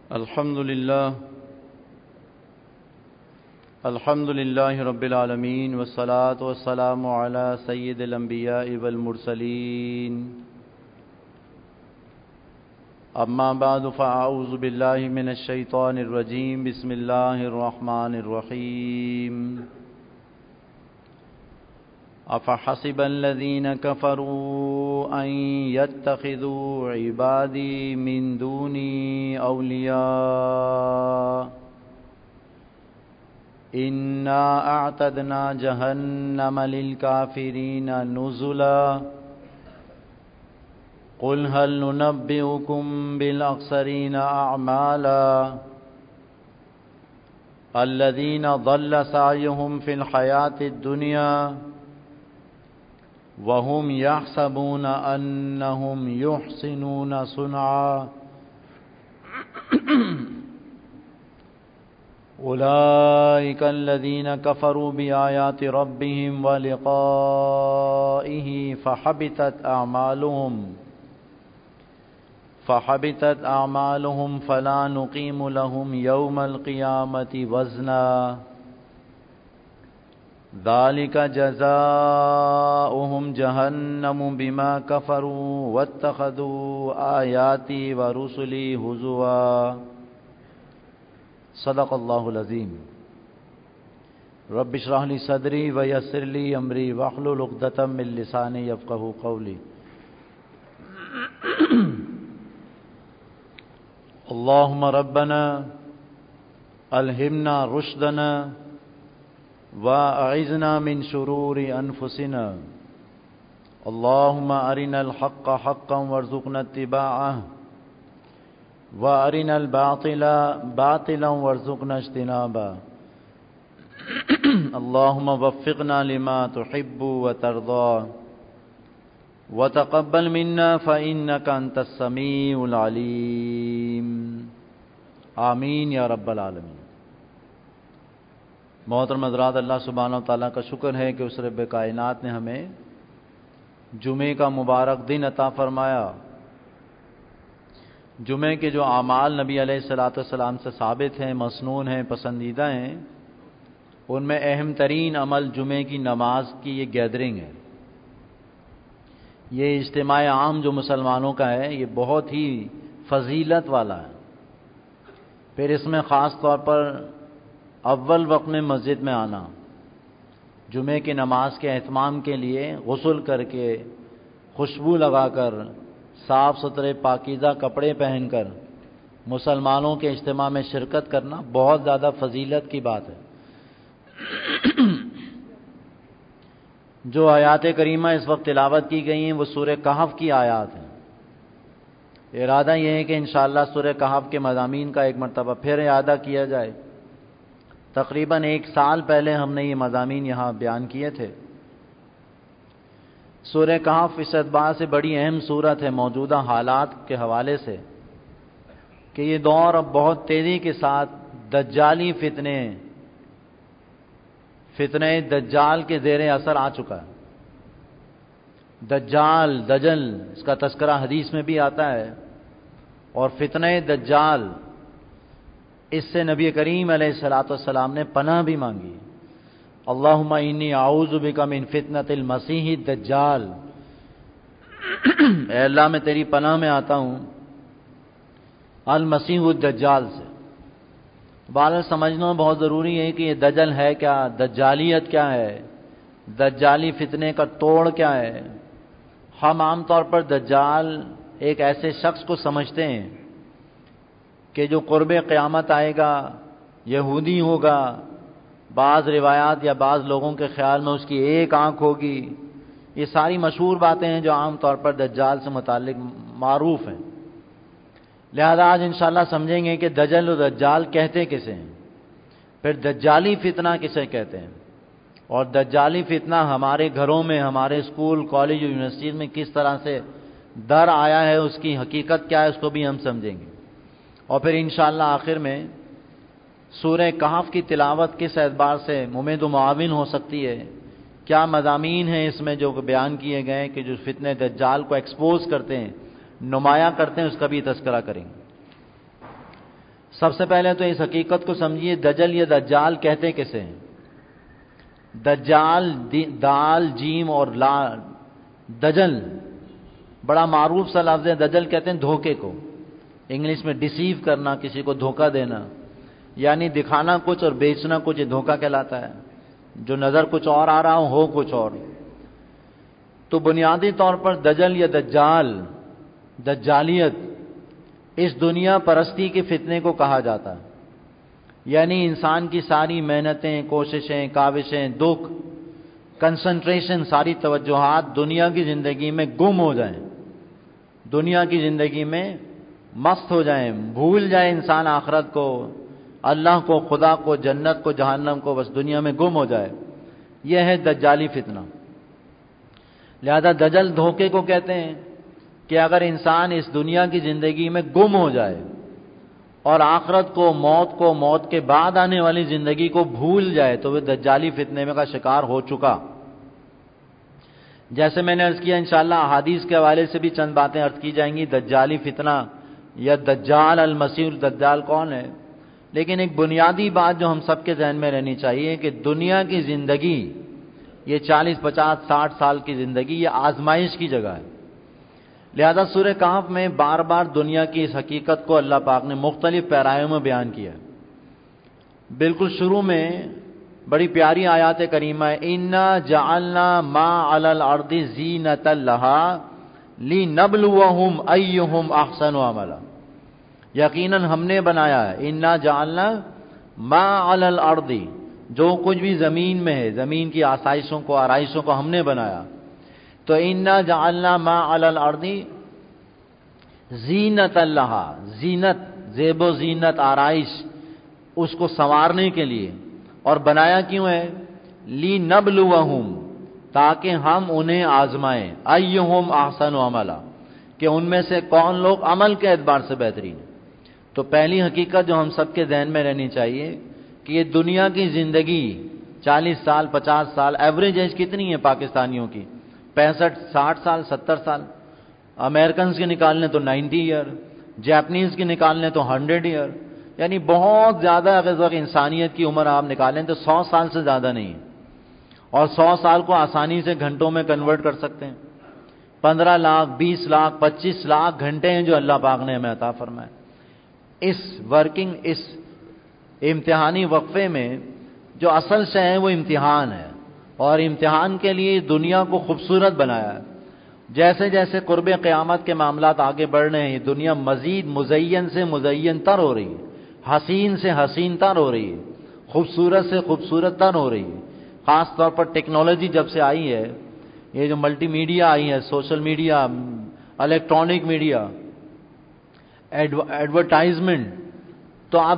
الحمد لله رب العالمين والصلاة والسلام على سيد الأنبياء والمرسلين أما بعد فأعوذ بالله من الشيطان الرجيم بسم الله الرحمن الرحيم أفحسب الذين كفروا أن يتخذوا عبادي من دوني أولياء إنا أعتدنا جهنم للكافرين نزلا قل هل ننبئكم بالأخسرين أعمالا الذين ضل سعيهم في الحياة الدنيا وهم يحسبون أنهم يحسنون صنعا أولئك الذين كفروا بآيات ربهم ولقائه فحبطت أعمالهم فلا نقيم لهم يوم القيامة وزنا ذلك جزاؤهم جهنم بما كفروا واتخذوا آياتي ورسلي هزوا صدق اللہ العظیم رب اشرح لي صدری ویسر لي امری واحلل عقدۃ من لسانی یفقهوا قولی اللهم ربنا الهمنا رشدنا واعذنا من شرور انفسنا اللهم ارنا الحق حقا وارزقنا اتباعه وارنا الباطل باطلا وارزقنا اجتنابه اللهم وفقنا لما تحب وترضى وتقبل منا فإنك أنت السميع العليم آمین یا رب العالمین۔ محترم حضرات، اللہ سبحانہ و تعالیٰ کا شکر ہے کہ اس رب کائنات نے ہمیں جمعے کا مبارک دن عطا فرمایا۔ جمعے کے جو اعمال نبی علیہ الصلوۃ والسلام سے ثابت ہیں، مسنون ہیں، پسندیدہ ہیں، ان میں اہم ترین عمل جمعے کی نماز کی یہ گیدرنگ ہے۔ یہ اجتماع عام جو مسلمانوں کا ہے یہ بہت ہی فضیلت والا ہے۔ پھر اس میں خاص طور پر اول وقت میں مسجد میں آنا، جمعے کی نماز کے اہتمام کے لیے غسل کر کے، خوشبو لگا کر، صاف ستھرے پاکیزہ کپڑے پہن کر مسلمانوں کے اجتماع میں شرکت کرنا بہت زیادہ فضیلت کی بات ہے۔ جو آیات کریمہ اس وقت تلاوت کی گئی ہیں وہ سورہ کہف کی آیات ہیں۔ ارادہ یہ ہے کہ انشاءاللہ سورہ کہف کے مضامین کا ایک مرتبہ پھر اعادہ کیا جائے۔ تقریباً 1 سال پہلے ہم نے یہ مضامین یہاں بیان کیے تھے۔ سورہ کہف اس اعتبار سے بڑی اہم سورت ہے موجودہ حالات کے حوالے سے کہ یہ دور اب بہت تیزی کے ساتھ دجالی فتنہ دجال کے زیر اثر آ چکا ہے۔ دجال، دجل، اس کا تذکرہ حدیث میں بھی آتا ہے، اور فتنہ دجال، اس سے نبی کریم علیہ الصلوۃ والسلام نے پناہ بھی مانگی۔ اللہم انی اعوذ بک من فتنۃ المسیح الدجال، اے اللہ میں تیری پناہ میں آتا ہوں المسیح الدجال سے۔ بہرحال سمجھنا بہت ضروری ہے کہ یہ دجل ہے کیا، دجالیت کیا ہے، دجالی فتنے کا توڑ کیا ہے۔ ہم عام طور پر دجال ایک ایسے شخص کو سمجھتے ہیں کہ جو قرب قیامت آئے گا، یہودی ہوگا، بعض روایات یا بعض لوگوں کے خیال میں اس کی ایک آنکھ ہوگی۔ یہ ساری مشہور باتیں ہیں جو عام طور پر دجال سے متعلق معروف ہیں۔ لہذا آج انشاءاللہ سمجھیں گے کہ دجل و دجال کہتے کسے ہیں، پھر دجالی فتنہ کسے کہتے ہیں، اور دجالی فتنہ ہمارے گھروں میں، ہمارے اسکول، کالج، یونیورسٹیز میں کس طرح سے در آیا ہے، اس کی حقیقت کیا ہے، اس کو بھی ہم سمجھیں گے۔ اور پھر انشاءاللہ آخر میں سورہ کہف کی تلاوت کس اعتبار سے ممید و معاون ہو سکتی ہے، کیا مضامین ہیں اس میں جو بیان کیے گئے کہ جو فتنہ دجال کو ایکسپوز کرتے ہیں، نمایاں کرتے ہیں، اس کا بھی تذکرہ کریں گے۔ سب سے پہلے تو اس حقیقت کو سمجھیے، دجل یا دجال کہتے کسے ہیں؟ دجال دال جیم اور لا، دجل بڑا معروف سا لفظ ہے۔ دجل کہتے ہیں دھوکے کو، انگلش میں ڈیسیو کرنا، کسی کو دھوکہ دینا، یعنی دکھانا کچھ اور بیچنا کچھ، یہ دھوکہ کہلاتا ہے۔ جو نظر کچھ اور آ رہا ہو کچھ اور۔ تو بنیادی طور پر دجل یا دجال، دجالیت، اس دنیا پرستی کے فتنے کو کہا جاتا ہے، یعنی انسان کی ساری محنتیں، کوششیں، کاوشیں، دکھ، کنسنٹریشن، ساری توجہات دنیا کی زندگی میں گم ہو جائیں، دنیا کی زندگی میں مست ہو جائیں، بھول جائے انسان آخرت کو، اللہ کو، خدا کو، جنت کو، جہنم کو، بس دنیا میں گم ہو جائے۔ یہ ہے دجالی فتنہ۔ لہذا دجل دھوکے کو کہتے ہیں کہ اگر انسان اس دنیا کی زندگی میں گم ہو جائے اور آخرت کو، موت کے بعد آنے والی زندگی کو بھول جائے تو وہ دجالی فتنے میں کا شکار ہو چکا۔ جیسے میں نے عرض کیا، انشاءاللہ احادیث کے حوالے سے بھی چند باتیں عرض کی جائیں گی، دجالی فتنہ یا دجال، المسیح الدجال کون ہے۔ لیکن ایک بنیادی بات جو ہم سب کے ذہن میں رہنی چاہیے کہ دنیا کی زندگی، یہ 40، 50، 60 سال کی زندگی، یہ آزمائش کی جگہ ہے۔ لہذا سورہ کہف میں بار بار دنیا کی اس حقیقت کو اللہ پاک نے مختلف پیرایوں میں بیان کیا ہے۔ بالکل شروع میں بڑی پیاری آیات کریمہ ہے، اِنَّا جَعَلْنَا مَا عَلَى الْأَرْضِ زِینَةً لَهَا لِنَبْلُوَهُمْ أَيُّهُمْ أَحْسَنُ عَمَلًا۔ یقیناً ہم نے بنایا ہے، اِنَّا جَعَلْنَا مَا عَلَى الْأَرْضِ، جو کچھ بھی زمین میں ہے، زمین کی آسائشوں کو، آرائشوں کو ہم نے بنایا۔ تو اِنَّا جَعَلْنَا مَا عَلَى الْأَرْضِ زِینَةً لَهَا، زینت، زیب و زینت، آرائش، اس کو سنوارنے کے لیے۔ اور بنایا کیوں ہے؟ لِنَبْلُوَهُمْ، تاکہ ہم انہیں آزمائیں، أَيُّهُمْ أَحْسَنُ عَمَلًا، کہ ان میں سے کون لوگ عمل کے اعتبار سے بہترین۔ تو پہلی حقیقت جو ہم سب کے ذہن میں رہنی چاہیے کہ یہ دنیا کی زندگی 40 سال، 50 سال، ایوریج ایج کتنی ہے پاکستانیوں کی؟ 65، 60 سال، 70 سال۔ امریکنز کے نکالنے تو 90 ایئر، جاپنیز کے نکالنے تو 100 ایئر، یعنی بہت زیادہ اگر انسانیت کی عمر آپ نکالیں تو 100 سال سے زیادہ نہیں ہے۔ اور 100 سال کو آسانی سے گھنٹوں میں کنورٹ کر سکتے ہیں۔ 15 لاکھ، 20 لاکھ، 25 لاکھ گھنٹے ہیں جو اللہ پاک نے ہمیں عطا فرمائے۔ اس امتحانی وقفے میں جو اصل شے ہے وہ امتحان ہے، اور امتحان کے لیے دنیا کو خوبصورت بنایا ہے۔ جیسے جیسے قرب قیامت کے معاملات آگے بڑھ رہے ہیں، یہ دنیا مزید مزین سے مزین تر ہو رہی ہے، حسین سے حسین تر ہو رہی ہے، خوبصورت سے خوبصورت تر ہو رہی ہے۔ خاص طور پر ٹیکنالوجی جب سے آئی ہے، یہ جو ملٹی میڈیا آئی ہے، social media, electronic media, advertisement, تو آپ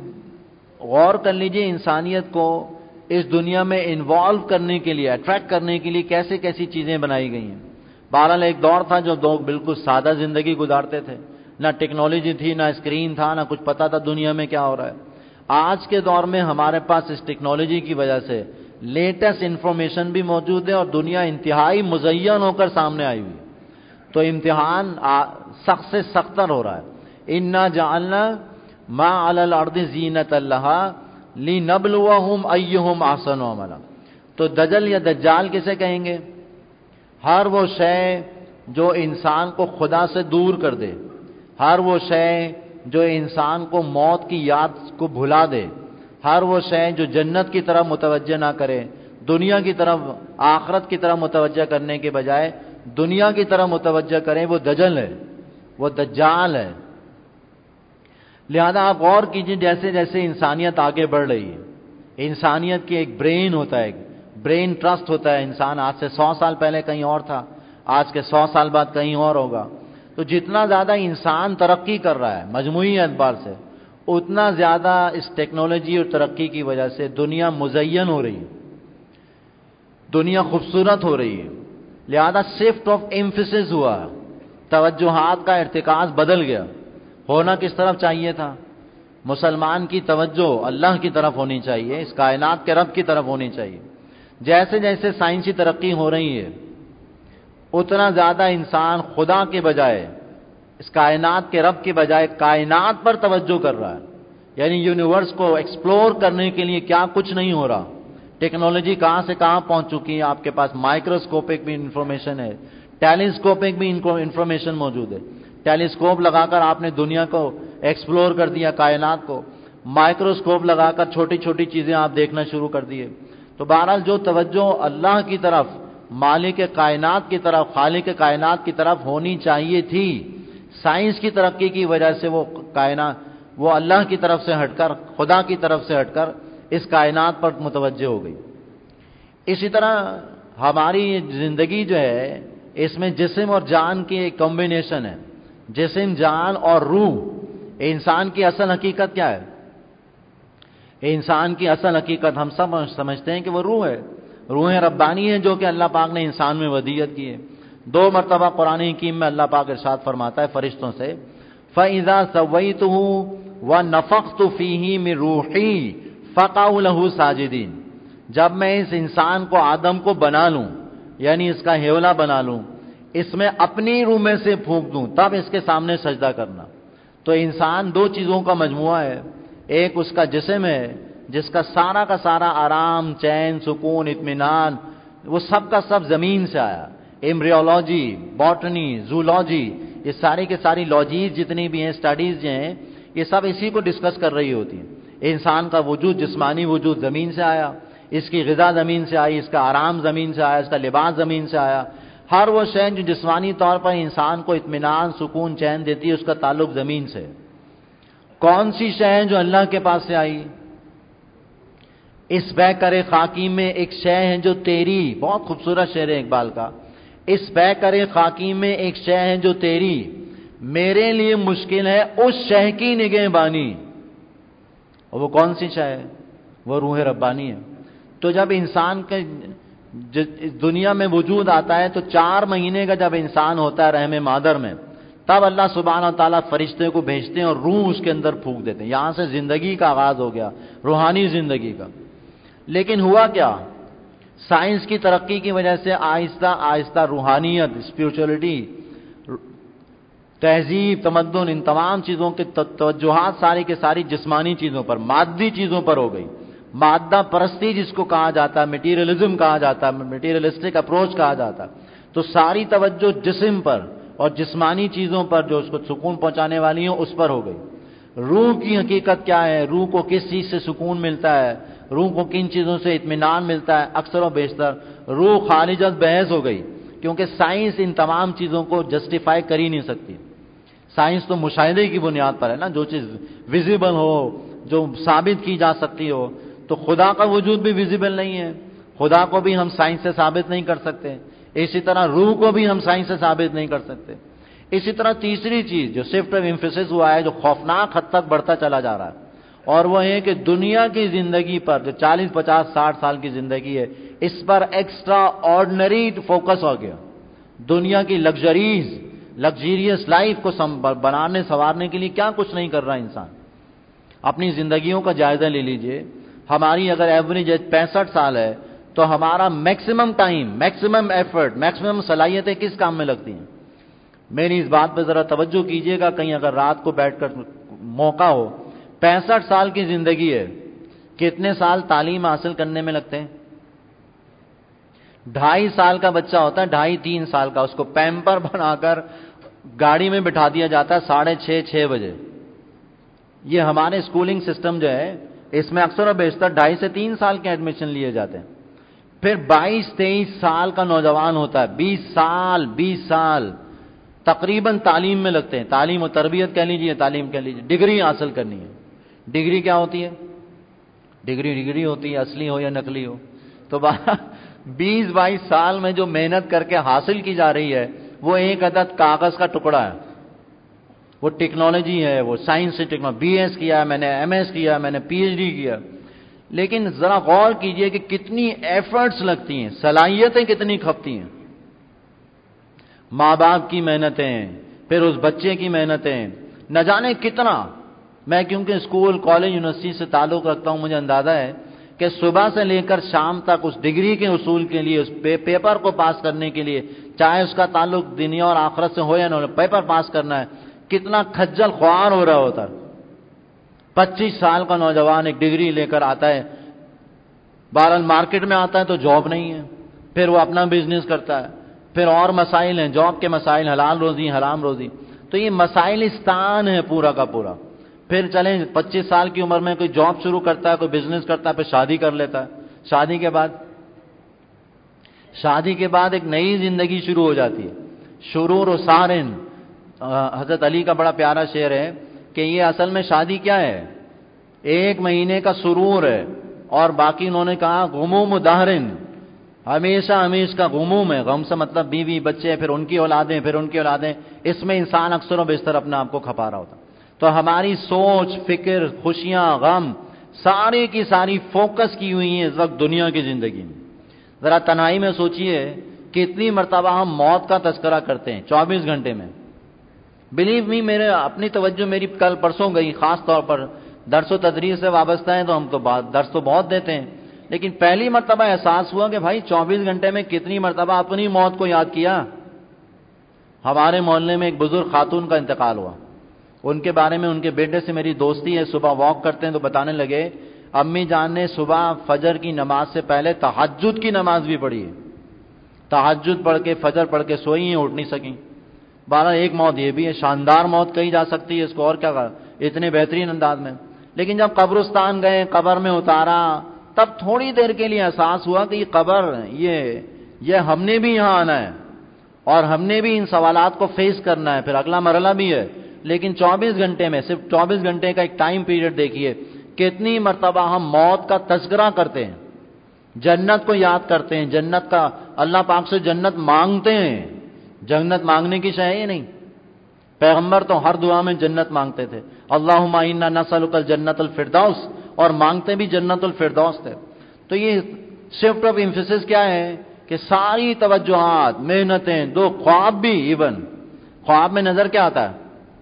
غور کر لیجئے انسانیت کو اس دنیا میں انوالو کرنے کے لیے، اٹریکٹ کرنے کے لیے کیسے کیسی چیزیں بنائی گئی ہیں۔ بہرحال ایک دور تھا جو لوگ بالکل سادہ زندگی گزارتے تھے، نہ ٹیکنالوجی تھی، نہ اسکرین تھا، نہ کچھ پتا تھا دنیا میں کیا ہو رہا ہے۔ آج کے دور میں ہمارے پاس اس ٹیکنالوجی کی وجہ سے لیٹسٹ انفارمیشن بھی موجود ہے، اور دنیا انتہائی مزین ہو کر سامنے آئی ہوئی، تو امتحان سخت سے سخت تر ہو رہا ہے۔ اِنَّا جَعَلْنَا مَا عَلَى الْأَرْضِ زِینَةً لَهَا لِنَبْلُوَهُمْ أَيُّهُمْ أَحْسَنُ عَمَلًا۔ تو دجل یا دجال کسے کہیں گے؟ ہر وہ شے جو انسان کو خدا سے دور کر دے، ہر وہ شے جو انسان کو موت کی یاد کو بھلا دے، ہر وہ شے جو جنت کی طرف متوجہ نہ کرے، دنیا کی طرف، آخرت کی طرف متوجہ کرنے کے بجائے دنیا کی طرف متوجہ کریں، وہ دجل ہے، وہ دجال ہے۔ لہذا آپ غور کیجئے، جیسے جیسے انسانیت آگے بڑھ رہی ہے، انسانیت کی ایک برین ہوتا ہے، ایک برین ٹرسٹ ہوتا ہے۔ انسان آج سے 100 سال پہلے کہیں اور تھا، آج کے 100 سال بعد کہیں اور ہوگا۔ تو جتنا زیادہ انسان ترقی کر رہا ہے مجموعی اعتبار سے، اتنا زیادہ اس ٹیکنالوجی اور ترقی کی وجہ سے دنیا مزین ہو رہی ہے، دنیا خوبصورت ہو رہی ہے۔ لہذا شفٹ آف ایمفیسس ہوا، توجہات کا ارتکاز بدل گیا۔ ہونا کس طرف چاہیے تھا؟ مسلمان کی توجہ اللہ کی طرف ہونی چاہیے، اس کائنات کے رب کی طرف ہونی چاہیے۔ جیسے جیسے سائنسی ترقی ہو رہی ہے، اتنا زیادہ انسان خدا کے بجائے، اس کائنات کے رب کے بجائے کائنات پر توجہ کر رہا ہے۔ یعنی یونیورس کو ایکسپلور کرنے کے لیے کیا کچھ نہیں ہو رہا. ٹیکنالوجی کہاں سے کہاں پہنچ چکی ہے. آپ کے پاس مائکروسکوپک بھی انفارمیشن ہے, ٹیلیسکوپک بھی انفارمیشن موجود ہے. ٹیلیسکوپ لگا کر آپ نے دنیا کو ایکسپلور کر دیا, کائنات کو. مائکروسکوپ لگا کر چھوٹی چھوٹی چیزیں آپ دیکھنا شروع کر دیے. تو بہرحال جو توجہ اللہ کی طرف, مالک کائنات کی طرف, خالق کائنات کی طرف ہونی چاہیے تھی, سائنس کی ترقی کی وجہ سے وہ کائنات, وہ اللہ کی طرف سے ہٹ کر, خدا کی طرف سے ہٹ کر اس کائنات پر متوجہ ہو گئی. اسی طرح ہماری زندگی جو ہے, اس میں جسم اور جان کی ایک کمبینیشن ہے. جسم, جان اور روح. انسان کی اصل حقیقت کیا ہے؟ انسان کی اصل حقیقت ہم سب سمجھتے ہیں کہ وہ روح ہے. روح ربانی ہے جو کہ اللہ پاک نے انسان میں ودیعت کی ہے. 2 مرتبہ قرآن حکیم میں اللہ پاک ارشاد فرماتا ہے فرشتوں سے, فَإِذَا سَوَّيْتُهُ وَنَفَخْتُ فِيهِ مِن رُوحِي فَقَعُوا لَهُ سَاجِدِينَ. جب میں اس انسان کو, آدم کو بنا لوں, یعنی اس کا ہیولا بنا لوں, اس میں اپنی روح میں سے پھونک دوں, تب اس کے سامنے سجدہ کرنا. تو انسان 2 چیزوں کا مجموعہ ہے. ایک اس کا جسم ہے جس کا سارا آرام, چین, سکون, اطمینان, وہ سب کا سب زمین سے آیا. ایمبریولوجی, باٹنی, زولوجی, یہ ساری کے ساری لوجیز جتنی بھی ہیں, سٹڈیز جو ہیں, یہ سب اسی کو ڈسکس کر رہی ہوتی ہیں. انسان کا وجود, جسمانی وجود زمین سے آیا, اس کی غذا زمین سے آئی, اس کا آرام زمین سے آیا, اس کا لباس زمین سے آیا. ہر وہ شے جو جسمانی طور پر انسان کو اطمینان, سکون, چین دیتی ہے, اس کا تعلق زمین سے. کون سی شے جو اللہ کے پاس سے آئی؟ اس بے کرے خاکی میں ایک شے ہے جو تیری, بہت خوبصورت شعر ہے اقبال کا. اس بے کرے خاکی میں ایک شے ہے جو تیری, میرے لیے مشکل ہے اس شے کی نگہبانی. اور وہ کون سی شے ہے؟ وہ روح ربانی ہے. تو جب انسان کے دنیا میں وجود آتا ہے تو 4 مہینے کا جب انسان ہوتا ہے رحم مادر میں, تب اللہ سبحانہ و تعالیٰ فرشتے کو بھیجتے ہیں اور روح اس کے اندر پھونک دیتے ہیں. یہاں سے زندگی کا آغاز ہو گیا, روحانی زندگی کا. لیکن ہوا کیا؟ سائنس کی ترقی کی وجہ سے آہستہ آہستہ روحانیت, اسپریچولیٹی, تہذیب, تمدن, ان تمام چیزوں کے توجہات ساری کے ساری جسمانی چیزوں پر, مادی چیزوں پر ہو گئی. مادہ پرستی جس کو کہا جاتا ہے, میٹیریلزم کہا جاتا ہے, میٹیریلسٹک اپروچ کہا جاتا ہے. تو ساری توجہ جسم پر اور جسمانی چیزوں پر جو اس کو سکون پہنچانے والی ہیں اس پر ہو گئی. روح کی حقیقت کیا ہے؟ روح کو کس چیز سے سکون ملتا ہے؟ روح کو کن چیزوں سے اطمینان ملتا ہے؟ اکثر و بیشتر روح خالص بحث ہو گئی, کیونکہ سائنس ان تمام چیزوں کو جسٹیفائی کر ہی نہیں سکتی. سائنس تو مشاہدے کی بنیاد پر ہے نا. جو چیز ویزیبل ہو, جو ثابت کی جا سکتی ہو. تو خدا کا وجود بھی ویزیبل نہیں ہے, خدا کو بھی ہم سائنس سے ثابت نہیں کر سکتے. اسی طرح روح کو بھی ہم سائنس سے ثابت نہیں کر سکتے. اسی طرح تیسری چیز جو شفٹ آف ایمفیسس ہوا ہے, جو خوفناک حد تک بڑھتا چلا جا رہا ہے, اور وہ ہے کہ دنیا کی زندگی پر, جو 40, 50, 60 سال کی زندگی ہے, اس پر ایکسٹرا آرڈنری فوکس ہو گیا. دنیا کی لگزریس لائف کو بنانے سنوارنے کے لیے کیا کچھ نہیں کر رہا انسان. اپنی زندگیوں کا جائزہ لے لیجئے. ہماری اگر ایوریج ایج 65 سال ہے تو ہمارا maximum time, maximum effort, maximum صلاحیتیں کس کام میں لگتی ہیں؟ میری اس بات پہ ذرا توجہ کیجئے گا, کہیں اگر رات کو بیٹھ کر موقع ہو. 65 سال کی زندگی ہے, کتنے سال تعلیم حاصل کرنے میں لگتے ہیں؟ 2.5 سال کا بچہ ہوتا ہے, 2.5-3 سال کا, اس کو پیمپر بنا کر گاڑی میں بٹھا دیا جاتا ہے 6:30, 6 بجے. یہ ہمارے اسکولنگ سسٹم جو ہے, اس میں اکثر و بیشتر 2.5 سے 3 سال کے ایڈمیشن لیے جاتے ہیں. پھر 22-23 سال کا نوجوان ہوتا ہے, 20 سال تقریباً تعلیم میں لگتے ہیں. تعلیم و تربیت کہہ لیجیے, تعلیم کہہ لیجیے, ڈگری حاصل کرنی ہے. ڈگری کیا ہوتی ہے؟ ڈگری ہوتی ہے, اصلی ہو یا نقلی ہو. تو 20-22 سال میں جو محنت کر کے حاصل کی جا رہی ہے, وہ ایک عدد کاغذ کا ٹکڑا ہے. وہ ٹیکنالوجی ہے, وہ سائنس سے ٹیکنالوجی. بی ایس کیا, میں نے ایم ایس کیا, میں نے پی ایچ ڈی کیا. لیکن ذرا غور کیجئے کہ کتنی ایفرٹس لگتی ہیں, صلاحیتیں کتنی کھپتی ہیں. ماں باپ کی محنتیں, پھر اس بچے کی محنتیں, نہ جانے کتنا. میں کیونکہ اسکول, کالج, یونیورسٹی سے تعلق رکھتا ہوں, مجھے اندازہ ہے کہ صبح سے لے کر شام تک اس ڈگری کے حصول کے لیے, اس پیپر کو پاس کرنے کے لیے, چاہے اس کا تعلق دنیا اور آخرت سے ہو یا نہ ہو, پیپر پاس کرنا ہے, کتنا کھجل خوار ہو رہا ہوتا. 25 سال کا نوجوان ایک ڈگری لے کر آتا ہے، بہرحال مارکیٹ میں آتا ہے تو جاب نہیں ہے، پھر وہ اپنا بزنس کرتا ہے، پھر اور مسائل ہیں، جاب کے مسائل، حلال روزی حرام روزی، تو یہ مسائلستان ہے پورا کا پورا۔ پھر چلیں 25 سال کی عمر میں کوئی جاب شروع کرتا ہے، کوئی بزنس کرتا ہے، پھر شادی کر لیتا ہے، شادی کے بعد ایک نئی زندگی شروع ہو جاتی ہے، شرور و سارن۔ حضرت علی کا بڑا پیارا شعر ہے کہ یہ اصل میں شادی کیا ہے، 1 مہینے کا سرور ہے، اور باقی انہوں نے کہا غموم دہرن، ہمیشہ کا غموم ہے، غم سے مطلب بیوی بچے، پھر ان کی اولادیں، اس میں انسان اکثر و بیشتر اپنے آپ کو کھپا رہا ہوتا۔ تو ہماری سوچ، فکر، خوشیاں، غم ساری کی ساری فوکس کی ہوئی ہیں اس وقت دنیا کی زندگی میں۔ ذرا تنہائی میں سوچئے کتنی مرتبہ ہم موت کا تذکرہ کرتے ہیں 24 گھنٹے میں۔ بلیو می، میرے اپنی توجہ میری کل پرسوں گئی، خاص طور پر درس و تدریس سے وابستہ ہیں تو ہم تو درس تو بہت دیتے ہیں، لیکن پہلی مرتبہ احساس ہوا کہ بھائی 24 گھنٹے میں کتنی مرتبہ اپنی موت کو یاد کیا۔ ہمارے محلے میں ایک بزرگ خاتون کا انتقال ہوا، ان کے بارے میں ان کے بیٹے سے میری دوستی ہے، صبح واک کرتے ہیں تو بتانے لگے امی جان نے صبح فجر کی نماز سے پہلے تہجد کی نماز بھی پڑھی ہے، تہجد پڑھ کے فجر پڑھ کے سوئی ہیں، اٹھ نہیں سکیں۔ 12 ایک موت یہ بھی ہے، شاندار موت کہی جا سکتی ہے اس کو، اور کیا کہا، اتنے بہترین انداز میں۔ لیکن جب قبرستان گئے، قبر میں اتارا، تب تھوڑی دیر کے لیے احساس ہوا کہ یہ قبر، یہ ہم نے بھی یہاں آنا ہے اور ہم نے بھی ان سوالات کو فیس کرنا ہے، پھر اگلا مرحلہ بھی ہے۔ لیکن 24 گھنٹے میں صرف 24 گھنٹے کا ایک ٹائم پیریڈ دیکھیے، کتنی مرتبہ ہم موت کا تذکرہ کرتے ہیں، جنت کو یاد کرتے ہیں، جنت کا اللہ پاک سے جنت مانگتے ہیں۔ جنت مانگنے کی شے ہے نہیں، پیغمبر تو ہر دعا میں جنت مانگتے تھے، اللہم انا نسألک الجنت الفردوس، اور مانگتے بھی جنت الفردوس تھے۔ تو یہ شفٹ آف ایمفیسس کیا ہے کہ ساری توجہات، محنتیں، دو خواب بھی، ایون خواب میں نظر کیا آتا ہے،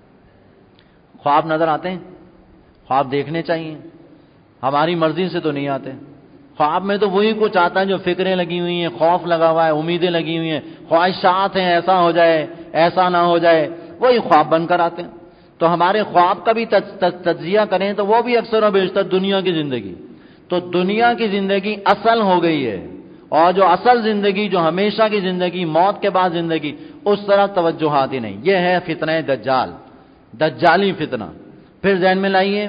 خواب نظر آتے ہیں، خواب دیکھنے چاہیے، ہماری مرضی سے تو نہیں آتے۔ خواب میں تو وہی کچھ آتا ہے جو فکریں لگی ہوئی ہیں، خوف لگا ہوا ہے، امیدیں لگی ہوئی ہیں، خواہشات ہیں، ایسا ہو جائے ایسا نہ ہو جائے، وہی خواب بن کر آتے ہیں۔ تو ہمارے خواب کا بھی تجزیہ کریں تو وہ بھی اکثر و بیشتر دنیا کی زندگی، تو دنیا کی زندگی اصل ہو گئی ہے، اور جو اصل زندگی، جو ہمیشہ کی زندگی، موت کے بعد زندگی، اس طرح توجہات ہی نہیں۔ یہ ہے فتنہ دجال، دجالی فتنہ۔ پھر ذہن میں لائیے،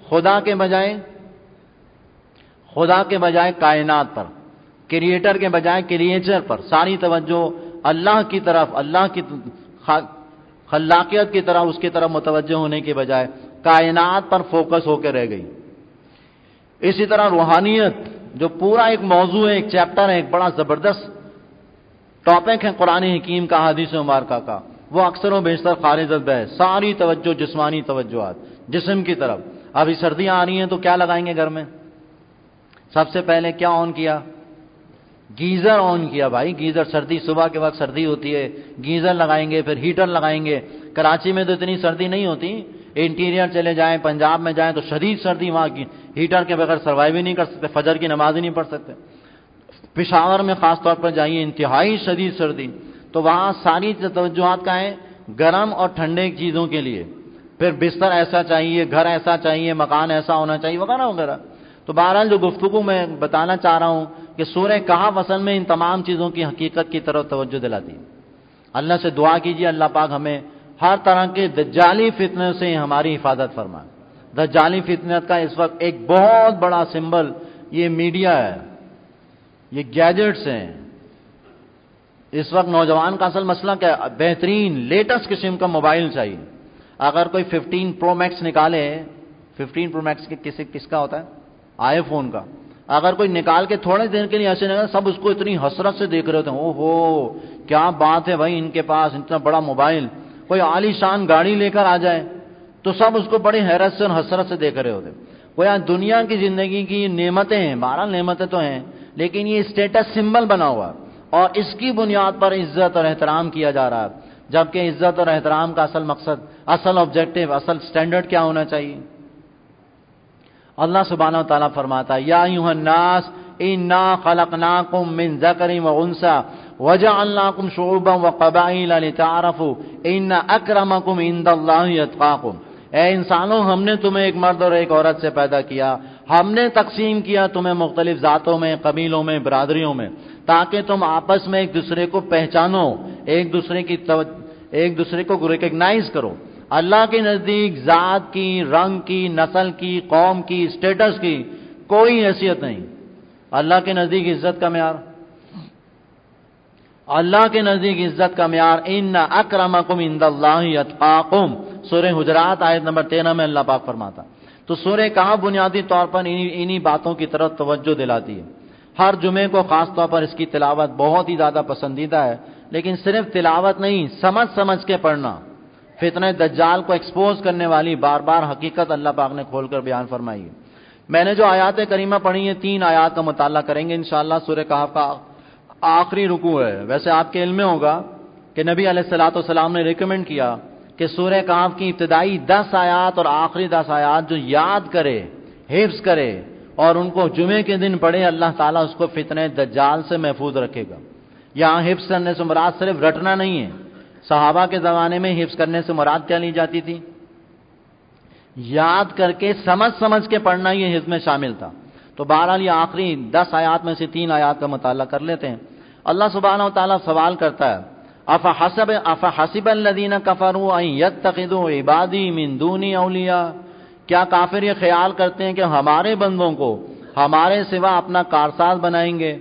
خدا کے بجائے کائنات پر، کریٹر کے بجائے کریچر پر ساری توجہ اللہ کی طرف، اللہ کی خلاقیت کی طرف، اس کی طرف متوجہ ہونے کے بجائے کائنات پر فوکس ہو کے رہ گئی۔ اسی طرح روحانیت، جو پورا ایک موضوع ہے، ایک چیپٹر ہے، ایک بڑا زبردست ٹاپک ہے قرآن حکیم کا، حدیث مبارکہ کا، وہ اکثر و بیشتر خارج ہے، ساری توجہ جسمانی توجہات جسم کی طرف۔ ابھی سردیاں آ رہی ہیں تو کیا لگائیں گے گھر میں؟ سب سے پہلے کیا آن کیا؟ گیزر آن کیا بھائی، گیزر، سردی صبح کے وقت سردی ہوتی ہے، گیزر لگائیں گے، پھر ہیٹر لگائیں گے۔ کراچی میں تو اتنی سردی نہیں ہوتی، انٹیریئر چلے جائیں، پنجاب میں جائیں تو شدید سردی، وہاں کی ہیٹر کے بغیر سروائیو ہی نہیں کر سکتے، فجر کی نماز ہی نہیں پڑھ سکتے۔ پشاور میں خاص طور پر جائیے، انتہائی شدید سردی، تو وہاں ساری توجہات کا ہے گرم اور ٹھنڈے چیزوں کے لیے، پھر بستر ایسا چاہیے، گھر ایسا چاہیے، مکان ایسا ہونا چاہیے، وغیرہ وغیرہ۔ تو بہرحال جو گفتگو میں بتانا چاہ رہا ہوں کہ سورہ کہف اصل میں ان تمام چیزوں کی حقیقت کی طرف توجہ دلاتی ہے۔ اللہ سے دعا کیجیے اللہ پاک ہمیں ہر طرح کے دجالی فتنے سے ہماری حفاظت فرمائے۔ دجالی فتنت کا اس وقت ایک بہت بڑا سمبل یہ میڈیا ہے، یہ گیجٹس ہیں۔ اس وقت نوجوان کا اصل مسئلہ کیا ہے؟ بہترین لیٹسٹ قسم کا موبائل چاہیے۔ اگر کوئی 15 پرو میکس نکالے، 15 پرو میکس کس کا ہوتا ہے؟ آئی فون کا۔ اگر کوئی نکال کے تھوڑے دیر کے لیے ایسے نکال، سب اس کو اتنی حسرت سے دیکھ رہے ہوتے ہیں، او ہو کیا بات ہے بھائی، ان کے پاس اتنا بڑا موبائل۔ کوئی عالی شان گاڑی لے کر آ جائے تو سب اس کو بڑی حیرت سے اور حسرت سے دیکھ رہے ہوتے ہیں۔ وہ یہاں دنیا کی زندگی کی نعمتیں ہیں، بہرحال نعمتیں تو ہیں، لیکن یہ اسٹیٹس سمبل بنا ہوا اور اس کی بنیاد پر عزت اور احترام کیا جا رہا ہے، جبکہ عزت اور احترام کا اصل مقصد، اصل آبجیکٹو، اصل سٹینڈرڈ کیا ہونا چاہیے؟ اللہ سبحانہ و تعالیٰ فرماتا ہے یا ایھا الناس انا خلقناکم من ذکر و انثی وجعلناکم شعوبا وقبائل لتعارفوا ان اکرمکم عند اللہ اتقاکم۔ اے انسانوں ہم نے تمہیں ایک مرد اور ایک عورت سے پیدا کیا، ہم نے تقسیم کیا تمہیں مختلف ذاتوں میں، قبیلوں میں، برادریوں میں، تاکہ تم آپس میں ایک دوسرے کو پہچانو، ایک دوسرے کو ریکگنائز کرو۔ اللہ کے نزدیک ذات کی، رنگ کی، نسل کی، قوم کی، اسٹیٹس کی کوئی حیثیت نہیں۔ اللہ کے نزدیک عزت کا معیار، اللہ کے نزدیک عزت کا معیار ان اکرمکم عند اللہ اتقاکم، سورہ حجرات آیت نمبر 13 میں اللہ پاک فرماتا۔ تو سورہ کہف بنیادی طور پر انہی باتوں کی طرف توجہ دلاتی ہے۔ ہر جمعے کو خاص طور پر اس کی تلاوت بہت ہی زیادہ پسندیدہ ہے، لیکن صرف تلاوت نہیں، سمجھ کے پڑھنا۔ فتنہ دجال کو ایکسپوز کرنے والی بار بار حقیقت اللہ پاک نے کھول کر بیان فرمائی ہے۔ میں نے جو آیات کریمہ پڑھی ہیں، 3 آیات کا مطالعہ کریں گے انشاءاللہ۔ سورہ کہف کا آخری رکوع ہے۔ ویسے آپ کے علم میں ہوگا کہ نبی علیہ الصلوۃ والسلام نے ریکمینڈ کیا کہ سورہ کہف کی ابتدائی 10 آیات اور آخری 10 آیات جو یاد کرے، حفظ کرے اور ان کو جمعے کے دن پڑھے، اللہ تعالیٰ اس کو فتنہ دجال سے محفوظ رکھے گا۔ یہاں حفظ کرنے سے مراد صرف رٹنا نہیں ہے۔ صحابہ کے زمانے میں حفظ کرنے سے مراد کیا لی جاتی تھی؟ یاد کر کے سمجھ کے پڑھنا، یہ حفظ میں شامل تھا۔ تو بہرحال یہ آخری 10 آیات میں سے 3 آیات کا مطالعہ کر لیتے ہیں۔ اللہ سبحانہ و تعالیٰ سوال کرتا ہے، افحسب الذین کفروا ان یتخذوا عبادی من دونی اولیاء، کیا کافر یہ خیال کرتے ہیں کہ ہمارے بندوں کو ہمارے سوا اپنا کارساز بنائیں گے؟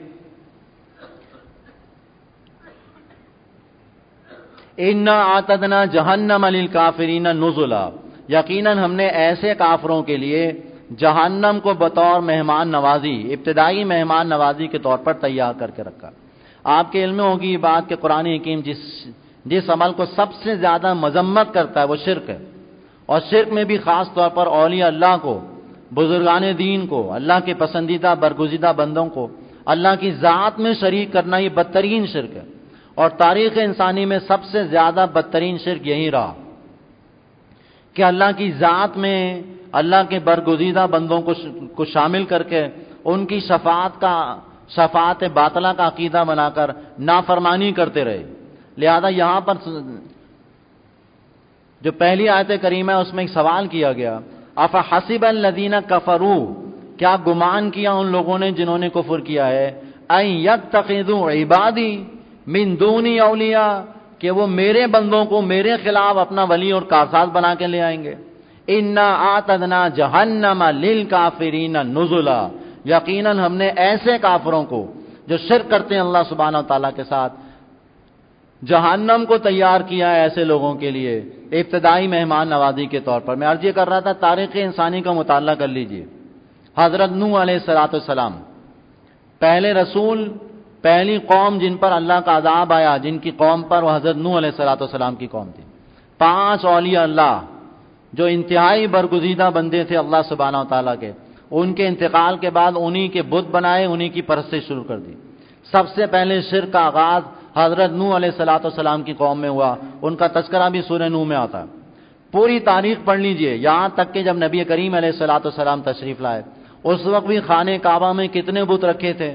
انا اعتدنا جہنم للکافرین نزلا، یقیناً ہم نے ایسے کافروں کے لیے جہنم کو بطور مہمان نوازی، ابتدائی مہمان نوازی کے طور پر تیار کر کے رکھا۔ آپ کے علم میں ہوگی یہ بات کہ قرآن حکیم جس عمل کو سب سے زیادہ مذمت کرتا ہے وہ شرک ہے، اور شرک میں بھی خاص طور پر اولیاء اللہ کو، بزرگان دین کو، اللہ کے پسندیدہ برگزیدہ بندوں کو اللہ کی ذات میں شریک کرنا یہ بدترین شرک ہے، اور تاریخ انسانی میں سب سے زیادہ بدترین شرک یہی رہا کہ اللہ کی ذات میں اللہ کے برگزیدہ بندوں کو شامل کر کے ان کی شفاعت باطلہ کا عقیدہ بنا کر نافرمانی کرتے رہے۔ لہذا یہاں پر جو پہلی آیت کریمہ ہے اس میں ایک سوال کیا گیا، افحسب الذین کفروا، کیا گمان کیا ان لوگوں نے جنہوں نے کفر کیا ہے، ان یتخذوا عبادی من دونی اولیاء، کہ وہ میرے بندوں کو میرے خلاف اپنا ولی اور کارساز بنا کے لے آئیں گے۔ انا اعتدنا جہنم للکافرین نزلا، یقیناً ہم نے ایسے کافروں کو جو شرک کرتے ہیں اللہ سبحانہ و تعالیٰ کے ساتھ، جہنم کو تیار کیا ہے ایسے لوگوں کے لیے ابتدائی مہمان نوازی کے طور پر۔ میں عرض یہ کر رہا تھا تاریخ انسانی کا مطالعہ کر لیجئے۔ حضرت نوح علیہ السلام پہلے رسول، پہلی قوم جن پر اللہ کا عذاب آیا، جن کی قوم پر وہ حضرت نوح علیہ السلام کی قوم تھی۔ 5 اولیاء اللہ جو انتہائی برگزیدہ بندے تھے اللہ سبحانہ و تعالیٰ کے، ان کے انتقال کے بعد انہی کے بت بنائے، انہی کی پرستش شروع کر دی۔ سب سے پہلے شرک کا آغاز حضرت نوح علیہ السلام کی قوم میں ہوا، ان کا تذکرہ بھی سورہ نوح میں آتا ہے۔ پوری تاریخ پڑھ لیجئے، یہاں تک کہ جب نبی کریم علیہ السلام تشریف لائے اس وقت بھی خانہ کعبہ میں کتنے بت رکھے تھے؟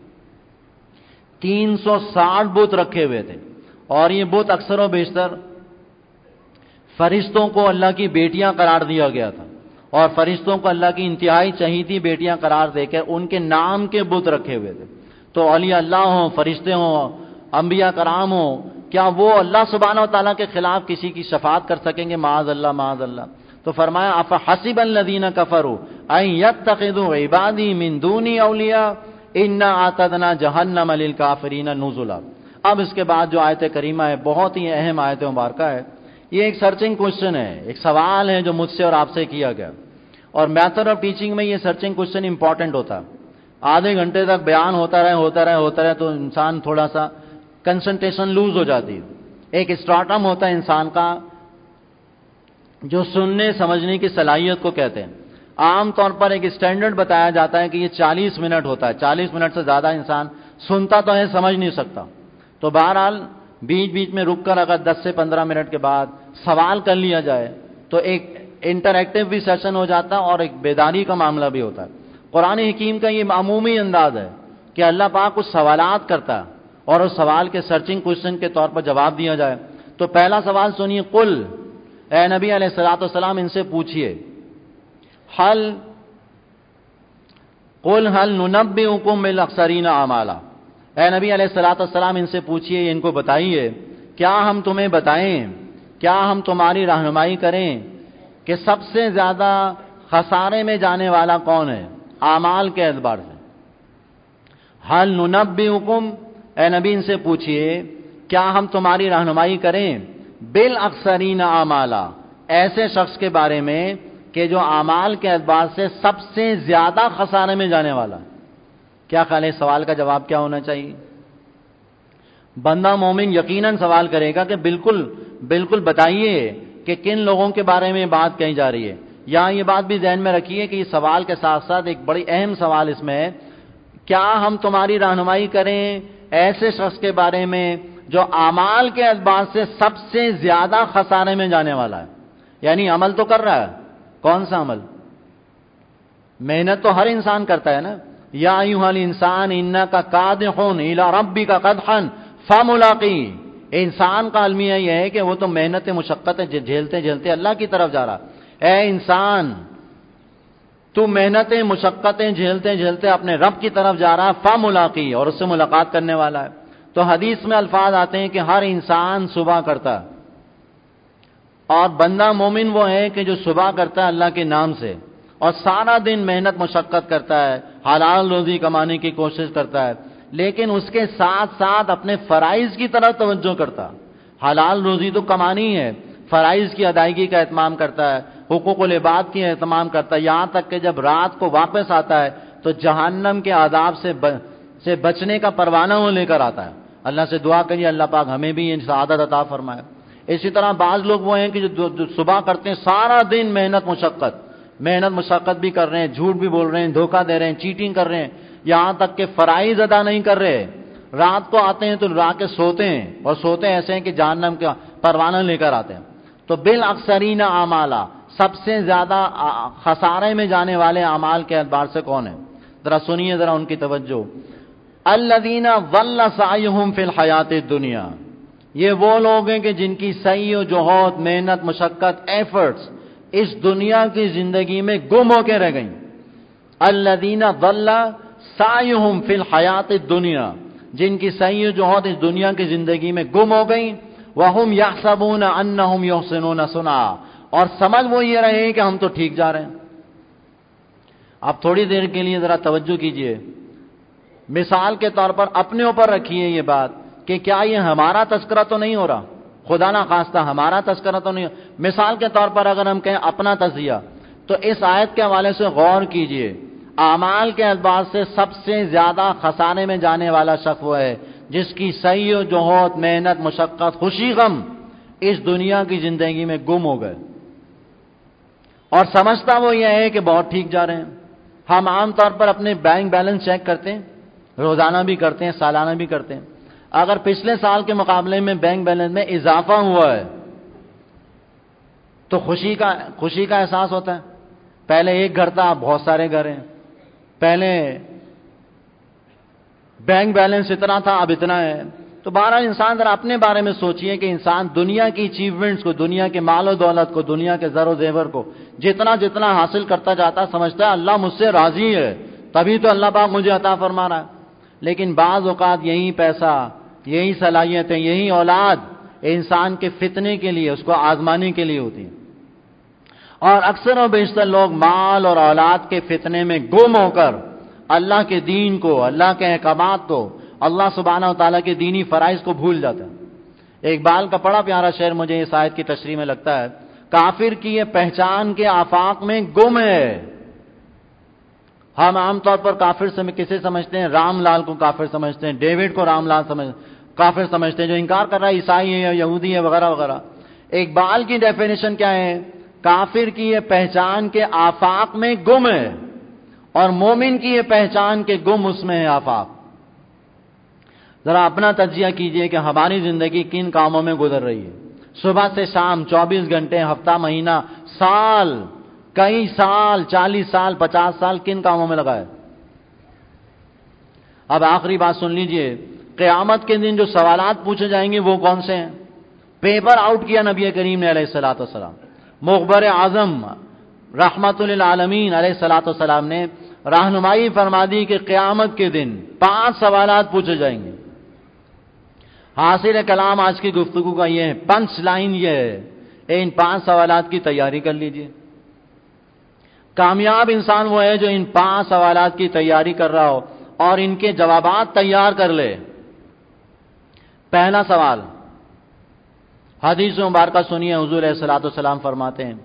360 بت رکھے ہوئے تھے، اور یہ بت اکثر و بیشتر فرشتوں کو اللہ کی بیٹیاں قرار دیا گیا تھا، اور فرشتوں کو اللہ کی انتہائی چہیتی بیٹیاں قرار دے کے ان کے نام کے بت رکھے ہوئے تھے۔ تو اولیاء اللہ ہوں، فرشتے ہوں، انبیاء کرام ہوں، کیا وہ اللہ سبحانہ و تعالیٰ کے خلاف کسی کی شفاعت کر سکیں گے؟ معاذ اللہ، معاذ اللہ۔ تو فرمایا افحسب الذین کفروا ان یتخذوا عبادی من دونی اولیاء انا اعتدنا جہنم للکافرین نزلا۔ اب اس کے بعد جو آیت کریمہ ہے بہت ہی اہم آیت مبارکہ ہے۔ یہ ایک سرچنگ کوشچن ہے، ایک سوال ہے جو مجھ سے اور آپ سے کیا گیا، اور میتھڈ آف ٹیچنگ میں یہ سرچنگ کوشچن امپورٹنٹ ہوتا ہے۔ آدھے گھنٹے تک بیان ہوتا رہے تو انسان تھوڑا سا کنسنٹریشن لوز ہو جاتی ہے۔ ایک اسٹارٹم ہوتا ہے انسان کا جو سننے سمجھنے کی صلاحیت کو کہتے ہیں۔ عام طور پر ایک اسٹینڈرڈ بتایا جاتا ہے کہ یہ 40 منٹ ہوتا ہے، 40 منٹ سے زیادہ انسان سنتا تو ہے، سمجھ نہیں سکتا۔ تو بہرحال بیچ بیچ میں رک کر اگر 10 سے 15 منٹ کے بعد سوال کر لیا جائے تو ایک انٹریکٹیو بھی سیشن ہو جاتا ہے اور ایک بیداری کا معاملہ بھی ہوتا ہے۔ قرآن حکیم کا یہ عمومی انداز ہے کہ اللہ پاک کچھ سوالات کرتا ہے اور اس سوال کے سرچنگ کوشچن کے طور پر جواب دیا جائے۔ تو پہلا سوال سنیے، قل اے نبی علیہ الصلوۃ والسلام ان سے پوچھئے قل هل ننبئکم بالاخسرین اعمالا، اے نبی علیہ الصلوۃ والسلام ان سے پوچھئے، ان کو بتائیے، کیا ہم تمہیں بتائیں، کیا ہم تمہاری رہنمائی کریں کہ سب سے زیادہ خسارے میں جانے والا کون ہے اعمال کے اعتبار سے؟ حل ننبئکم، اے نبی ان سے پوچھئے کیا ہم تمہاری رہنمائی کریں بالاخسرین اعمالا، ایسے شخص کے بارے میں کہ جو اعمال کے اعتبار سے سب سے زیادہ خسارے میں جانے والا۔ کیا خیال ہے سوال کا جواب کیا ہونا چاہیے؟ بندہ مومن یقیناً سوال کرے گا کہ بالکل بتائیے کہ کن لوگوں کے بارے میں بات کہی جا رہی ہے۔ یہاں یہ بات بھی ذہن میں رکھیے کہ اس سوال کے ساتھ ساتھ ایک بڑی اہم سوال اس میں ہے، کیا ہم تمہاری رہنمائی کریں ایسے شخص کے بارے میں جو اعمال کے اعتبار سے سب سے زیادہ خسارے میں جانے والا ہے؟ یعنی عمل تو کر رہا ہے، کون سا عمل؟ محنت تو ہر انسان کرتا ہے نا۔ یا ایھا الانسان انک کادح الی ربک قدحا فملاقی، انسان کا المیہ یہ ہے کہ وہ تو محنت مشقتیں جھیلتے اللہ کی طرف جا رہا۔ اے انسان، تو محنتیں مشقتیں جھیلتے اپنے رب کی طرف جا رہا، فملاقی، اور اس سے ملاقات کرنے والا ہے۔ تو حدیث میں الفاظ آتے ہیں کہ ہر انسان صبح کرتا ہے، اور بندہ مومن وہ ہے کہ جو صبح کرتا ہے اللہ کے نام سے، اور سارا دن محنت مشقت کرتا ہے، حلال روزی کمانے کی کوشش کرتا ہے، لیکن اس کے ساتھ ساتھ اپنے فرائض کی طرف توجہ کرتا۔ حلال روزی تو کمانی ہے، فرائض کی ادائیگی کا اہتمام کرتا ہے، حقوق العباد کی اہتمام کرتا ہے، یہاں تک کہ جب رات کو واپس آتا ہے تو جہنم کے عذاب سے بچنے کا پروانہ وہ لے کر آتا ہے۔ اللہ سے دعا کریے اللہ پاک ہمیں بھی یہ سعادت عطا فرمائے۔ اسی طرح بعض لوگ وہ ہیں کہ جو صبح کرتے ہیں سارا دن محنت مشقت بھی کر رہے ہیں، جھوٹ بھی بول رہے ہیں، دھوکہ دے رہے ہیں، چیٹنگ کر رہے ہیں، یہاں تک کہ فرائض ادا نہیں کر رہے، رات کو آتے ہیں تو رات کے سوتے ہیں، اور سوتے ایسے ہیں کہ جہنم کا پروانہ لے کر آتے ہیں۔ تو بالاخسرین اعمالا، سب سے زیادہ خسارے میں جانے والے اعمال کے اعتبار سے کون ہے؟ ذرا سنیے ذرا ان کی توجہ۔ الذین ضل سعیہم فی الحیات الدنیا، یہ وہ لوگ ہیں کہ جن کی سعی و جہد، محنت مشقت، ایفرٹس اس دنیا کی زندگی میں گم ہو کے رہ گئیں۔ الذین ضل سعیہم فی الحیات الدنیا، جن کی سعی و جہد اس دنیا کی زندگی میں گم ہو گئی، وہم یحسبون انہم یحسنون صنعا، اور سمجھ وہ یہ رہے کہ ہم تو ٹھیک جا رہے ہیں۔ آپ تھوڑی دیر کے لیے ذرا توجہ کیجئے، مثال کے طور پر اپنے اوپر رکھیے یہ بات کہ کیا یہ ہمارا تذکرہ تو نہیں ہو رہا؟ خدا نہ خواستہ ہمارا تذکرہ تو نہیں ہو۔ مثال کے طور پر اگر ہم کہیں اپنا تزکیہ، تو اس آیت کے حوالے سے غور کیجئے، اعمال کے اعتبار سے سب سے زیادہ خسارے میں جانے والا شخص وہ ہے جس کی سعی و جہد، محنت مشقت، خوشی غم اس دنیا کی زندگی میں گم ہو گئے، اور سمجھتا وہ یہ ہے کہ بہت ٹھیک جا رہے ہیں۔ ہم عام طور پر اپنے بینک بیلنس چیک کرتے ہیں، روزانہ بھی کرتے ہیں، سالانہ بھی کرتے ہیں۔ اگر پچھلے سال کے مقابلے میں بینک بیلنس میں اضافہ ہوا ہے تو خوشی کا احساس ہوتا ہے۔ پہلے ایک گھر تھا، اب بہت سارے گھر ہیں۔ پہلے بینک بیلنس اتنا تھا، اب اتنا ہے۔ تو بہرحال انسان ذرا اپنے بارے میں سوچئے کہ انسان دنیا کی اچیومنٹس کو، دنیا کے مال و دولت کو، دنیا کے زر و زیور کو جتنا حاصل کرتا جاتا سمجھتا ہے اللہ مجھ سے راضی ہے، تبھی تو اللہ پاک مجھے عطا فرما رہا ہے۔ لیکن بعض اوقات یہی پیسہ، یہی صلاحیتیں، یہی اولاد انسان کے فتنے کے لیے، اس کو آزمانے کے لیے ہوتی ہیں، اور اکثر و بیشتر لوگ مال اور اولاد کے فتنے میں گم ہو کر اللہ کے دین کو، اللہ کے احکامات کو، اللہ سبحانہ و تعالیٰ کے دینی فرائض کو بھول جاتے ہیں۔ اقبال کا بڑا پیارا شعر مجھے اس آیت کی تشریح میں لگتا ہے، کافر کی یہ پہچان کے آفاق میں گم ہے۔ ہم عام طور پر کافر سے کسے سمجھتے ہیں؟ رام لال کو کافر سمجھتے ہیں، ڈیوڈ کو رام لال کافر سمجھتے ہیں، جو انکار کر رہا ہے عیسائی ہے یا یہودی ہے وغیرہ وغیرہ۔ اقبال کی ڈیفینیشن کیا ہے؟ کافر کی یہ پہچان کے آفاق میں گم ہے، اور مومن کی یہ پہچان کے گم اس میں ہے آفاق۔ ذرا اپنا تجزیہ کیجئے کہ ہماری زندگی کن کاموں میں گزر رہی ہے۔ صبح سے شام 24 گھنٹے، ہفتہ، مہینہ، سال، کئی سال، 40 سال، 50 سال کن کاموں میں لگا ہے؟ اب آخری بات سن لیجئے، قیامت کے دن جو سوالات پوچھے جائیں گے وہ کون سے ہیں؟ پیپر آؤٹ کیا نبی کریم نے علیہ الصلوۃ والسلام. مخبر اعظم رحمت للعالمین علیہ الصلوۃ والسلام نے رہنمائی فرما دی کہ قیامت کے دن 5 سوالات پوچھے جائیں گے. حاصل کلام آج کی گفتگو کا یہ ہے، پنچ لائن یہ ہے، ان 5 سوالات کی تیاری کر لیجئے. کامیاب انسان وہ ہے جو ان 5 سوالات کی تیاری کر رہا ہو اور ان کے جوابات تیار کر لے. پہلا سوال، حدیث مبارکہ سنیے، حضور علیہ الصلوۃ والسلام فرماتے ہیں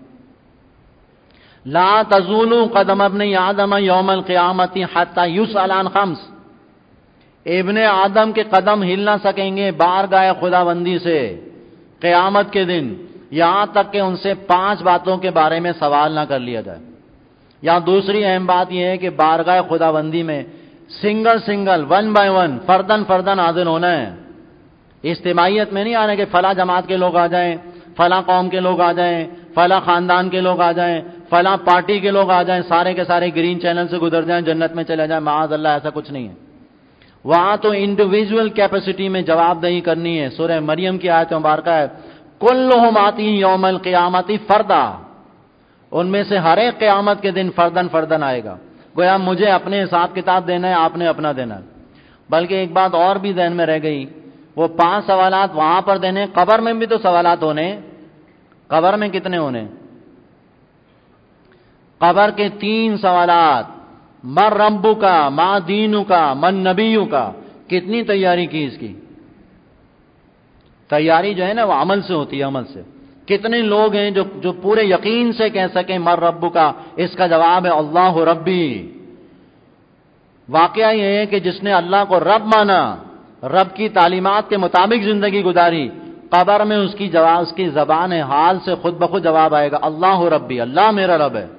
لا تزول قدم ابن آدم یوم القیامت حتی یسأل عن 5. ابن آدم کے قدم ہل نہ سکیں گے بارگاہ خداوندی سے قیامت کے دن، یہاں تک کہ ان سے 5 باتوں کے بارے میں سوال نہ کر لیا جائے. یہاں دوسری اہم بات یہ ہے کہ بارگاہ خداوندی میں سنگل 1 بائی 1 فردن حاضر ہونا ہے. اجتماعیت میں نہیں آنا کہ فلاں جماعت کے لوگ آ جائیں، فلاں قوم کے لوگ آ جائیں، فلاں خاندان کے لوگ آ جائیں، فلاں پارٹی کے لوگ آ جائیں، سارے کے سارے گرین چینل سے گزر جائیں، جنت میں چلے جائیں. معاذ اللہ، ایسا کچھ نہیں ہے. وہاں تو انڈیویجول کیپیسٹی میں جواب دہی کرنی ہے. سورہ مریم کی آیت مبارکہ ہے کلہم آتی یوم القیامت فردا، ان میں سے ہر ایک قیامت کے دن فردن آئے گا. گویا مجھے اپنے حساب کتاب دینا ہے، آپ نے اپنا دینا ہے. بلکہ ایک بات اور بھی ذہن میں رہ گئی، وہ 5 سوالات وہاں پر دینے، قبر میں بھی تو سوالات ہونے. قبر میں کتنے ہونے؟ قبر کے 3 سوالات، من ربک کا، ما دینک کا، من نبیک کا. کتنی تیاری کی اس کی؟ تیاری جو ہے نا وہ عمل سے ہوتی ہے، عمل سے. کتنے لوگ ہیں جو پورے یقین سے کہہ سکیں من ربک کا؟ اس کا جواب ہے اللہ ربی. واقعہ یہ ہے کہ جس نے اللہ کو رب مانا، رب کی تعلیمات کے مطابق زندگی گزاری، قبر میں اس کی زبان حال سے خود بخود جواب آئے گا اللہ ربی، اللہ میرا رب ہے.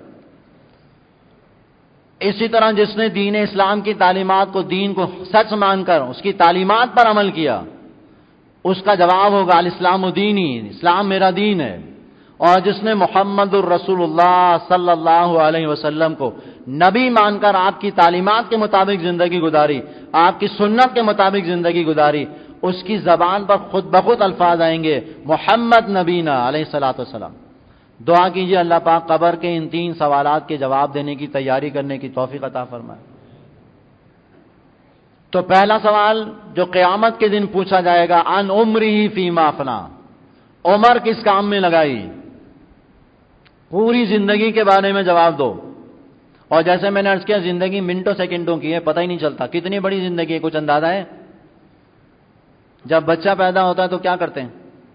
اسی طرح جس نے دین اسلام کی تعلیمات کو، دین کو سچ مان کر اس کی تعلیمات پر عمل کیا، اس کا جواب ہوگا الاسلام دینی، اسلام میرا دین ہے. اور جس نے محمد الرسول اللہ صلی اللہ علیہ وسلم کو نبی مان کر آپ کی تعلیمات کے مطابق زندگی گزاری، آپ کی سنت کے مطابق زندگی گزاری، اس کی زبان پر خود بخود الفاظ آئیں گے محمد نبینا علیہ الصلوۃ والسلام. دعا کیجئے اللہ پاک قبر کے ان 3 سوالات کے جواب دینے کی تیاری کرنے کی توفیق عطا فرمائے. تو پہلا سوال جو قیامت کے دن پوچھا جائے گا، ان عمرہ فیما افنا، عمر کس کام میں لگائی؟ پوری زندگی کے بارے میں جواب دو. اور جیسے میں نے عرض کیا، زندگی منٹوں سیکنڈوں کی ہے، پتہ ہی نہیں چلتا کتنی بڑی زندگی ہے. کچھ اندازہ ہے؟ جب بچہ پیدا ہوتا ہے تو کیا کرتے ہیں؟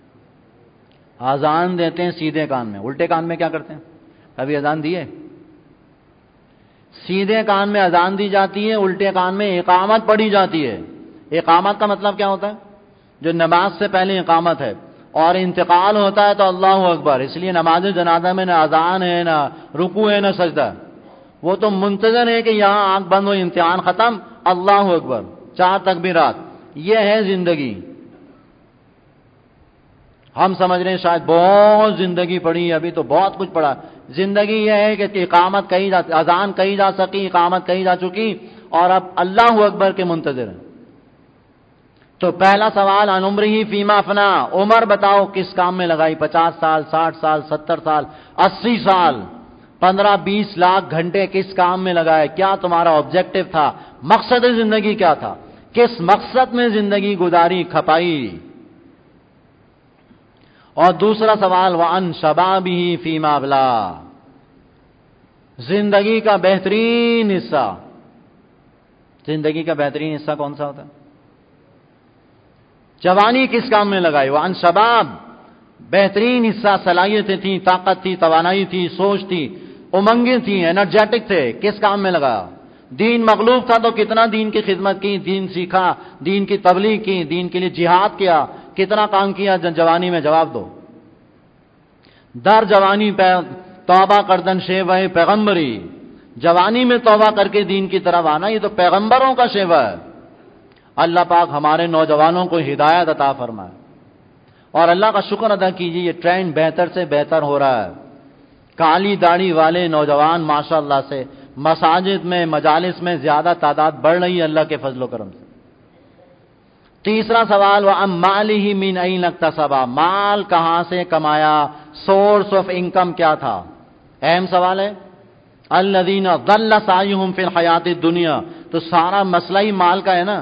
اذان دیتے ہیں سیدھے کان میں، الٹے کان میں کیا کرتے ہیں؟ ابھی اذان دی ہے؟ سیدھے کان میں اذان دی جاتی ہے، الٹے کان میں اقامت پڑھی جاتی ہے. اقامت کا مطلب کیا ہوتا ہے؟ جو نماز سے پہلے اقامت ہے. اور انتقال ہوتا ہے تو اللہ اکبر. اس لیے نماز جنازہ میں نہ اذان ہے، نہ رکوع ہے، نہ سجدہ. وہ تو منتظر ہے کہ یہاں آنکھ بند ہو، امتحان ختم، اللہ اکبر، 4 تکبیرات. یہ ہے زندگی. ہم سمجھ رہے ہیں شاید بہت زندگی پڑی ہے، ابھی تو بہت کچھ پڑا. زندگی یہ ہے کہ اقامت کہی جا، اذان کہی جا سکی، اقامت کہی جا چکی، اور اب اللہ اکبر کے منتظر ہیں. تو پہلا سوال عن عمرہ فیما افنا، عمر بتاؤ کس کام میں لگائی؟ 50 سال، 60 سال، 70 سال، 80 سال، 15-20 لاکھ گھنٹے کس کام میں لگائے؟ کیا تمہارا آبجیکٹو تھا؟ مقصد زندگی کیا تھا؟ کس مقصد میں زندگی گزاری، کھپائی؟ اور دوسرا سوال وعن شبابہ فیما ابلا، زندگی کا بہترین حصہ. زندگی کا بہترین حصہ کون سا ہوتا ہے؟ جوانی کس کام میں لگائی؟ وعن شباب، بہترین حصہ، صلاحیتیں تھیں، طاقت تھی، توانائی تھی، سوچ تھی، امنگیں تھیں، انرجیٹک تھے، کس کام میں لگایا؟ دین مغلوب تھا تو کتنا دین کی خدمت کی، دین سیکھا، دین کی تبلیغ کی، دین کے لیے جہاد کیا، کتنا کام کیا جوانی میں؟ جواب دو. در جوانی پہ توبہ کردن شیوہ پیغمبری، جوانی میں توبہ کر کے دین کی طرف آنا، یہ تو پیغمبروں کا شیوہ ہے. اللہ پاک ہمارے نوجوانوں کو ہدایت عطا فرمائے. اور اللہ کا شکر ادا کیجیے، یہ ٹرینڈ بہتر سے بہتر ہو رہا ہے. کالی داڑھی والے نوجوان ماشاءاللہ سے مساجد میں، مجالس میں زیادہ تعداد بڑھ رہی ہے اللہ کے فضل و کرم سے. تیسرا سوال وَعَمْ مَالِهِ مِنْ أَيْنَ اكْتَسَبَ، مال کہاں سے کمایا، سورس آف انکم کیا تھا، اہم سوال ہے. الذین ضل سعیہم فی الحیات الدنیا، تو سارا مسئلہ ہی مال کا ہے نا.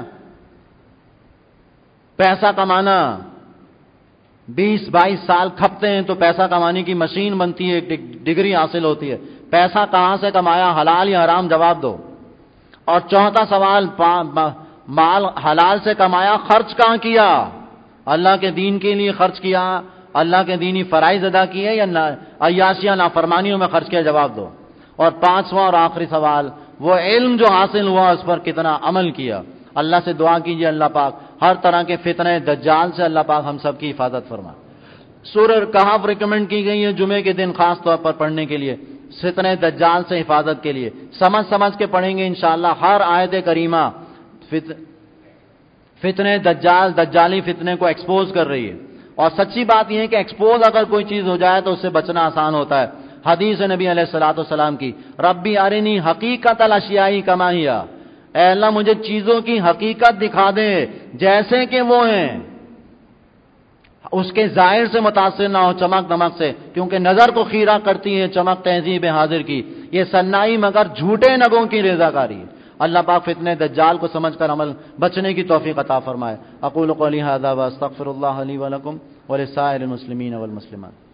پیسہ کمانا 20-22 سال کھپتے ہیں تو پیسہ کمانے کی مشین بنتی ہے، ایک ڈگری حاصل ہوتی ہے. پیسہ کہاں سے کمایا، حلال یا حرام، جواب دو. اور چوتھا سوال مال حلال سے کمایا، خرچ کہاں کیا، اللہ کے دین کے لیے خرچ کیا، اللہ کے دینی فرائض ادا کیے یا عیاشیاں نافرمانیوں میں خرچ کیا، جواب دو. اور پانچواں اور آخری سوال وہ علم جو حاصل ہوا اس پر کتنا عمل کیا. اللہ سے دعا کیجئے اللہ پاک ہر طرح کے فتنہ دجال سے اللہ پاک ہم سب کی حفاظت فرما. سورہ کہف ریکمنڈ کی گئی ہے جمعے کے دن خاص طور پر پڑھنے کے لیے، فتنہ دجال سے حفاظت کے لیے. سمجھ کے پڑھیں گے انشاءاللہ. ہر آیت کریمہ فتنہ دجال، دجالی فتنے کو ایکسپوز کر رہی ہے. اور سچی بات یہ ہے کہ ایکسپوز اگر کوئی چیز ہو جائے تو اس سے بچنا آسان ہوتا ہے. حدیث نبی علیہ الصلوۃ والسلام کی، ربی ارنی حقیقت الاشیاء کما ہی، اے اللہ مجھے چیزوں کی حقیقت دکھا دے جیسے کہ وہ ہیں، اس کے ظاہر سے متاثر نہ ہو، چمک دمک سے، کیونکہ نظر کو خیرہ کرتی ہے چمک تہذیب حاضر کی. یہ صنائی مگر جھوٹے نگوں کی رضاکاری. اللہ پاک فتنہ دجال کو سمجھ کر عمل بچنے کی توفیق عطا فرمائے. اقول قولی ھذا واستغفر اللہ لی ولکم ولسائر المسلمین والمسلمات.